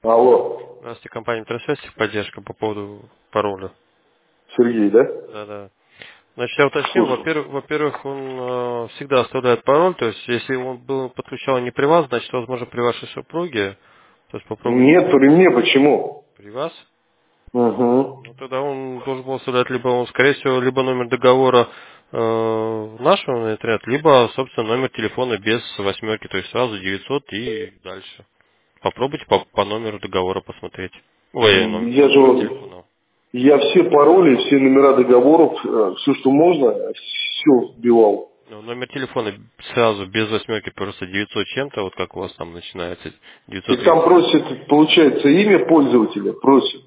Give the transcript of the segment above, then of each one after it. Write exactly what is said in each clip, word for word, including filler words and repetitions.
Алло. Здравствуйте, компания Трансвест, поддержка по поводу пароля. Сергей, да? Да, да. Значит, я уточнил, Слушай. во-первых, во-первых, он э, всегда оставляет пароль, то есть, если он был подключен не при вас, значит, возможно, при вашей супруге, то есть попробуйте Нет, при мне почему? при вас. Угу. Ну, тогда он должен был оставлять либо он, скорее всего, либо номер договора э, нашего на интернет, либо, собственно, номер телефона без восьмерки, то есть сразу девятьсот и дальше. Попробуйте по, по номеру договора посмотреть. Ой, ном- Я же номер вот- телефона. я все пароли, все номера договоров, все, что можно, все вбивал. Ну, номер телефона сразу без восьмерки просто девятьсот чем-то, вот как у вас там начинается, И девятьсот там тридцать. просит, получается, имя пользователя, просит.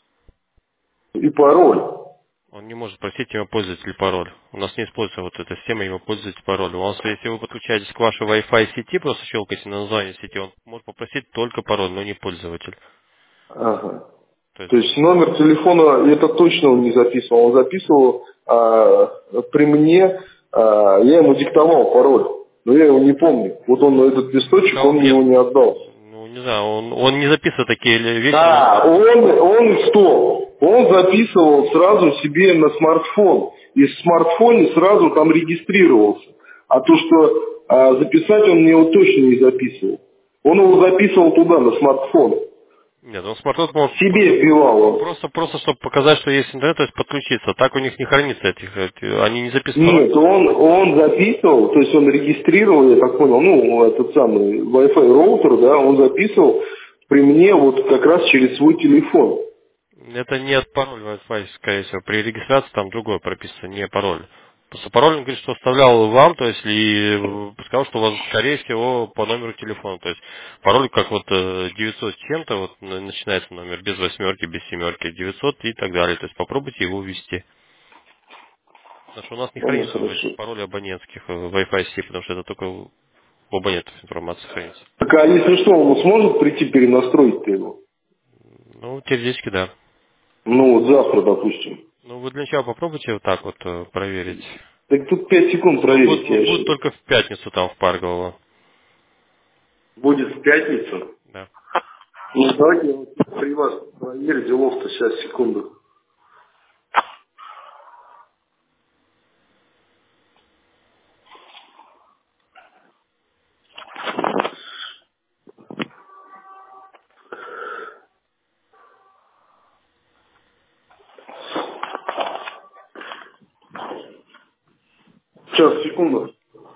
И пароль. Он не может просить имя пользователя и пароль. У нас не используется вот эта система имя пользователя и пароль. У нас, если вы подключаетесь к вашей Wi-Fi сети, просто щелкаете на название сети, он может попросить только пароль, но не пользователь. Ага. То То есть, есть номер телефона, это точно он не записывал. Он записывал а, при мне, а, я ему диктовал пароль. Но я его не помню. Вот он этот листочек, диктовал он мне где? его не отдал. Ну, не знаю, он, он не записывает такие ли вещи, но Да, он, он что? Он записывал сразу себе на смартфон. И в смартфоне сразу там регистрировался. А то, что а, записать он мне его точно не записывал. Он его записывал туда, на смартфон. нет, он смартфон может Себе вбивал он. просто, просто чтобы показать, что есть интернет, то есть подключиться. Так у них не хранится этих, эти- они не записывают пароль. Нет, он, он записывал, то есть он регистрировал, я так понял, ну, этот самый Wi-Fi роутер, да, он записывал при мне вот как раз через свой телефон. Это не от пароль Wi-Fi, скорее всего. При регистрации там другое прописано, не пароль. Просто пароль он говорит, что оставлял вам, то есть и э, сказал, что у вас, скорее всего, по номеру телефона. То есть пароль как вот э, девятьсот с чем-то, вот на- начинается номер, без восьмерки, без семерки, девятьсот и так далее. То есть попробуйте его ввести. Потому что у нас не Ладно, хранится в хорошо. этих паролей абонентских э, Wi-Fi сети, потому что это только у абонентов информация хранится. Так а если что, он сможет прийти перенастроить-то его? Ну, теоретически да. Ну, вот завтра, допустим. Ну, вы для начала попробуйте вот так вот э, проверить. Так тут пять секунд Но проверить, будет, я будет еще. только в пятницу там в Паргово. Будет в пятницу? Да. Ну, давайте я вот при вас проверю делов-то, сейчас, секунду. Сейчас, секунду.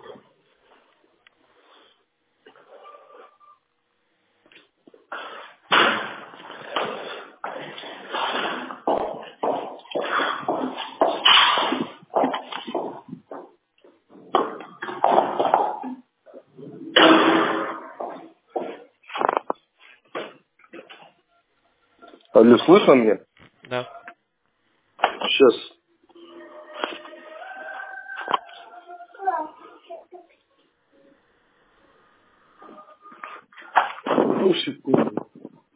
Алло, слышно меня? Да. Сейчас. Ну, секунду.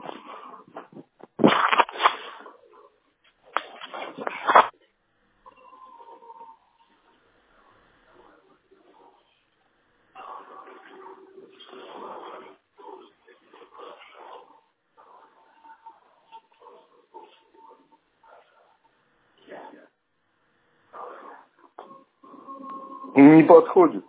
Не подходит.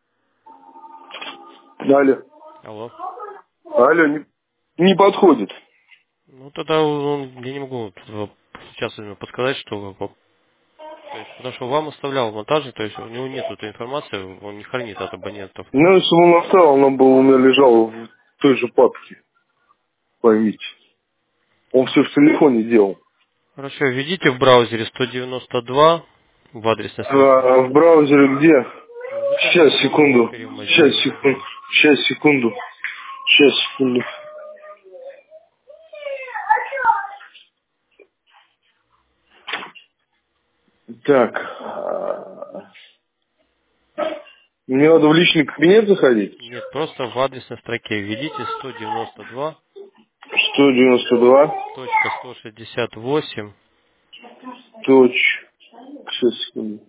Алло. Алло. Алло, не, не подходит. Ну тогда он, я не могу вот, э, сейчас именно подсказать, что э, по- то есть, потому что вам оставлял монтажник, то есть у него нет этой информации, он не хранит от абонентов. Ну, если бы он оставил, он бы у меня лежал в той же папке, поймите. Он все в телефоне делал. Хорошо, введите в браузере сто девяносто два в адресной строке. А в браузере где? Ну, Сейчас, заходите в секунду. Experium Сейчас, Mozilla. секунду. Сейчас, секунду. Сейчас, секунду. Так. а, Мне надо в личный кабинет заходить? Нет, просто в адресной строке введите сто девяносто два сто девяносто два. точка сто шестьдесят восемь Точ. Сейчас, секунду.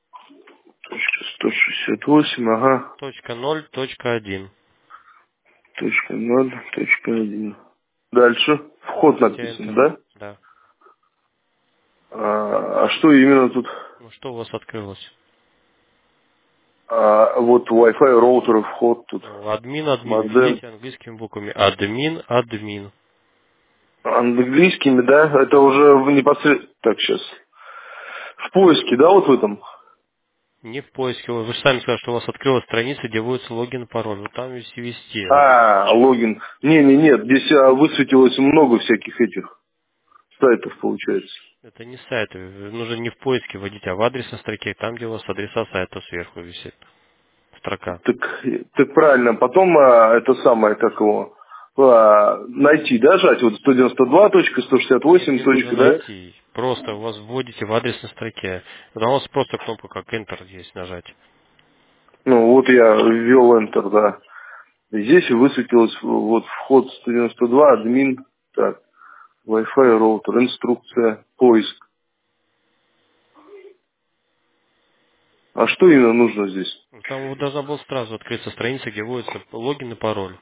Точка сто шестьдесят восемь, ага. точка ноль точка один. Точка ноль, точка один. Дальше. Вход написан, да? Да. А, а что именно тут? Ну что у вас открылось? А, вот Wi-Fi роутер, вход тут. Ну, админ, админ, Модем. введите английскими буквами. Админ, админ. Английскими, да? Это уже в непосредственно... Так, сейчас. В поиске, да, вот в этом? Не в поиске. Вы же сами сказали, что у вас открылась страница, где вводится логин и пароль. Вот там вести ввести. А, логин. Не-не, нет, здесь а, высветилось много всяких этих сайтов, получается. Это не сайт. Нужно не в поиске вводить, а в адресной строке, там, где у вас адреса сайта сверху висит. Строка. Так, так правильно. Потом а, это самое, как его, а, найти, да, жать? Вот сто девяносто два точка сто шестьдесят восемь Не нужно точка, да? найти. Просто у вас вводите в адресной строке. Там у вас просто кнопка как Enter есть нажать. Ну, вот я ввел Enter, да. И здесь высветилось вот вход сто девяносто два, админ, так, Wi-Fi роутер, инструкция, поиск. А что именно нужно здесь? Там вот должна была сразу открыться страница, где вводится логин и пароль.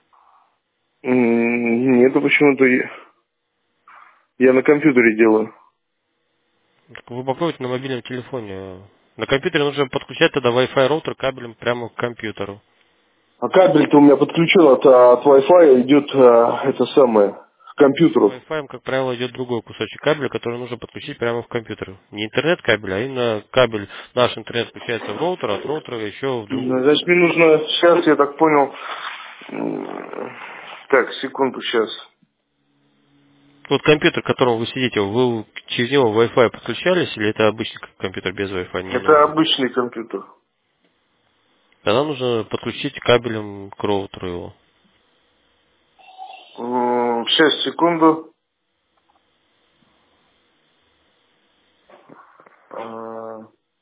М, Нет, почему-то я, я на компьютере делаю. Так вы попробуйте на мобильном телефоне. На компьютере нужно подключать тогда Wi-Fi роутер кабелем прямо к компьютеру. А кабель-то у меня подключен от, от Wi-Fi, идет а, это самое, к С компьютеру. Wi-Fi, как правило, идет другой кусочек кабеля, который нужно подключить прямо в компьютер. Не интернет-кабель, а именно кабель. Наш интернет включается в роутер, от роутера еще в Ну, другую. значит, мне нужно, сейчас я так понял, м, так, секунду, сейчас. Вот компьютер, к которому вы сидите, вы через него Wi-Fi подключались, или это обычный компьютер без Wi-Fi, не Это новый? обычный компьютер. Тогда нужно подключить кабелем к роутеру его. М, Сейчас, секунду. А,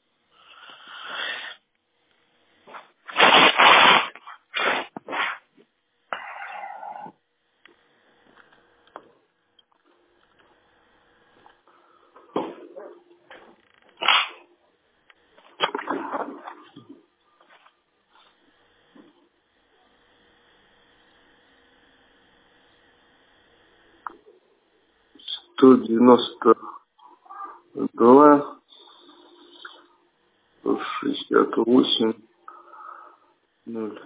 сто девяносто два, сто шестьдесят восемь, ноль,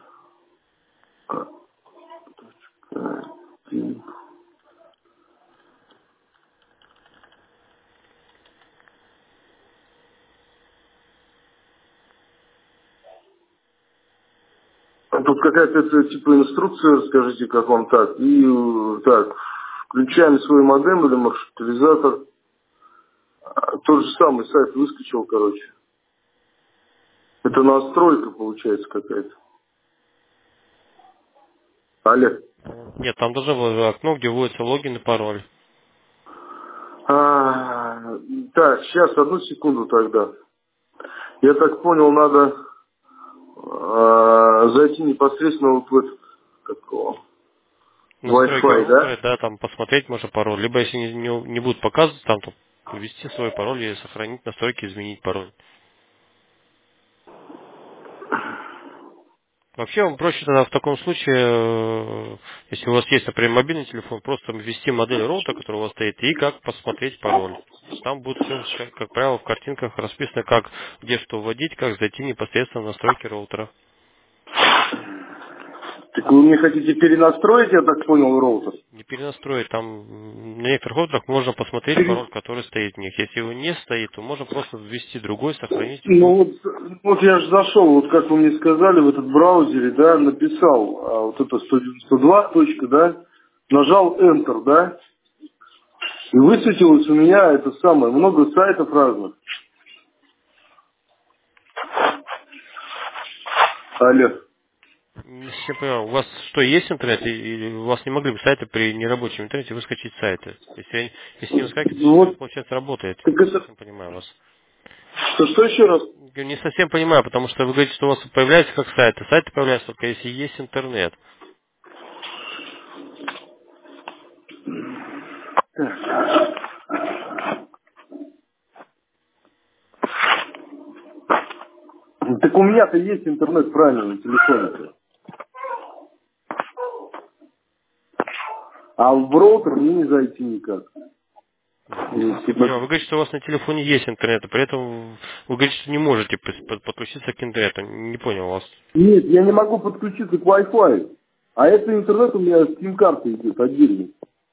один. А тут какая-то это, типа инструкция, скажите, как вам так. И э, так, включаем свой модем или маршрутизатор. А, Тот же самый сайт выскочил, короче. Это настройка получается какая-то. Алло. Нет, там должно быть окно, где вводится логин и пароль. А, так, сейчас, одну секунду тогда. Я так понял, надо а, зайти непосредственно вот в этот, какого, Настройки Wi-Fi, роутера, да? да, там посмотреть можно пароль. Либо если не, не, не будут показывать, там то ввести свой пароль и сохранить настройки, изменить пароль. Вообще вам проще тогда в таком случае, э, если у вас есть, например, мобильный телефон, просто ввести модель роутера, который у вас стоит, и как посмотреть пароль. Там будет все, как правило, в картинках расписано, как, где что вводить, как зайти непосредственно в настройки роутера. Так вы мне хотите перенастроить, я так понял, роутер? Не перенастроить, там м, на некоторых роутерах можно посмотреть Пере- пароль, который стоит в них. Если его не стоит, то можно просто ввести другой, сохранить, и Ну будет. вот, вот я же зашел, вот как вы мне сказали, в этот браузере, да, написал а, вот это сто девяносто два точка, да, нажал Enter, да, и высветилось у меня это самое, много сайтов разных. Алло. Не совсем понимаю, у вас что, есть интернет, и- или у вас не могли бы сайты при нерабочем интернете выскочить сайты? Если, они- если не выскакивает, то Ну все, вот, получается, работает. так Не это, совсем понимаю вас. что, что еще раз? Я не совсем понимаю, потому что вы говорите, что у вас появляется как сайты. Сайты появляются только если есть интернет. Так у меня-то есть интернет правильно на телефоне. А в роутер мне не зайти никак. Не Типа, понимаю, вы говорите, что у вас на телефоне есть интернет, а при этом вы говорите, что не можете пос- под- подключиться к интернету. Не понял вас. нет, я не могу подключиться к Wi-Fi. А это интернет у меня с сим-карты идет отдельно.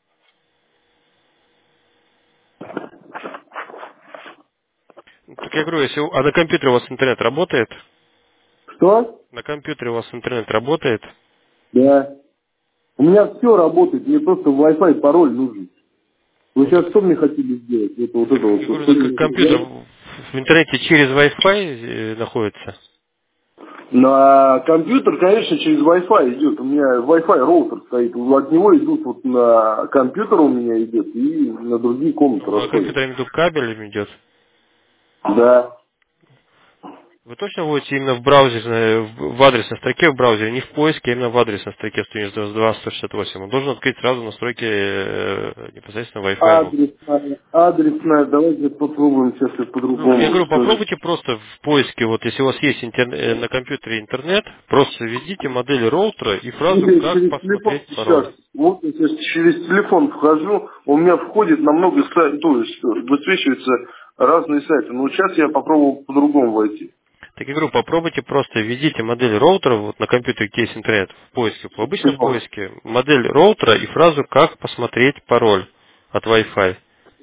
Так я говорю, если у- а на компьютере у вас интернет работает? Что? На компьютере у вас интернет работает? Да. У меня все работает, мне просто Wi-Fi пароль нужен. Вы сейчас что мне хотели сделать? Это вот это вот. Я говорю, Что на к- мне компьютер сделать? в в интернете через Wi-Fi э, находится? На компьютер, конечно, через Wi-Fi идет. У меня Wi-Fi роутер стоит. От него идут вот на компьютер у меня идет и на другие комнаты Ну, на расходят. компьютере между кабелем идет. Да. Вы точно вводите именно в браузере, в в адресной строке в браузере, не в поиске, а именно в адресной строке сто девяносто два сто шестьдесят восемь. Он должен открыть сразу настройки э, непосредственно Wi-Fi. Адресная, адресная, давайте попробуем сейчас я Ну, я по-другому, говорю, что ли. попробуйте просто в поиске, вот если у вас есть интер- э, на компьютере интернет, просто введите модель роутера и фразу Или «Как через телефон посмотреть пароль». сейчас. Вот я сейчас через телефон вхожу, у меня входит на много сайтов, то есть высвечиваются разные сайты. Но сейчас я попробовал по-другому войти. Так я говорю, попробуйте просто введите модель роутера, вот на компьютере, где есть интернет, в поиске, в обычном Всё. поиске, модель роутера и фразу «Как посмотреть пароль от Wi-Fi».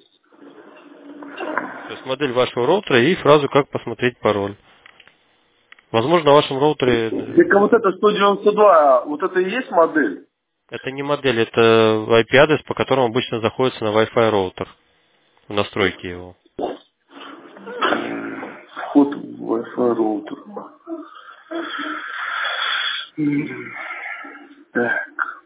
То есть модель вашего роутера и фразу «Как посмотреть пароль». Возможно, на вашем роутере э, Так а вот это сто девяносто два, вот это и есть модель? это не модель, это ай пи-адрес, по которому обычно заходится на Wi-Fi роутер, в настройки его. Вход в Wi-Fi роутер. М, Так.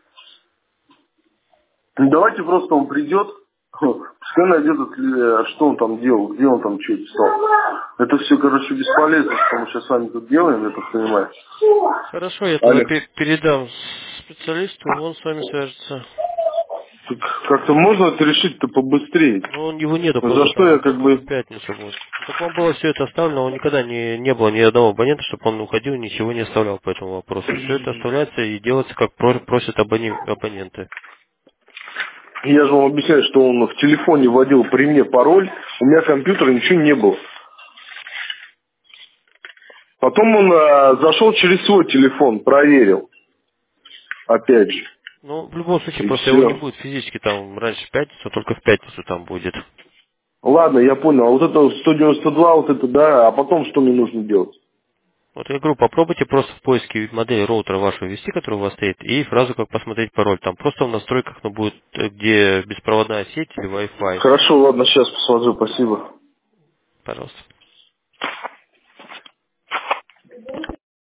Ну, давайте просто он придет, пускай найдет, э, что он там делал, где он там что писал. Это все, короче, бесполезно, что мы сейчас с вами тут делаем, я так понимаю. Хорошо, я тогда Алло. пе- передам специалисту, он с вами свяжется. Так как-то можно это решить-то побыстрее? Но он, его нету За просто, что там я он как только в бы... пятницу будет. Так вам было все это оставлено, он никогда не, не было ни одного абонента, чтобы он уходил, ничего не оставлял по этому вопросу. Все это оставляется и делается, как про- просят абони- абоненты. Я же вам объясняю, что он в телефоне вводил при мне пароль, у меня компьютера ничего не было. Потом он а, зашел через свой телефон, проверил, опять же, Ну, в любом случае, и просто его не все. будет физически там раньше в пятницу, а только в пятницу там будет. Ладно, я понял, а вот это сто девяносто два, вот это, да, а потом что мне нужно делать? Вот я говорю, попробуйте просто в поиске модель роутера вашего ввести, который у вас стоит, и фразу «Как посмотреть пароль». Там просто в настройках, ну, будет, э, где беспроводная сеть или Wi-Fi. Хорошо, ладно, сейчас посмотрю, спасибо. Пожалуйста.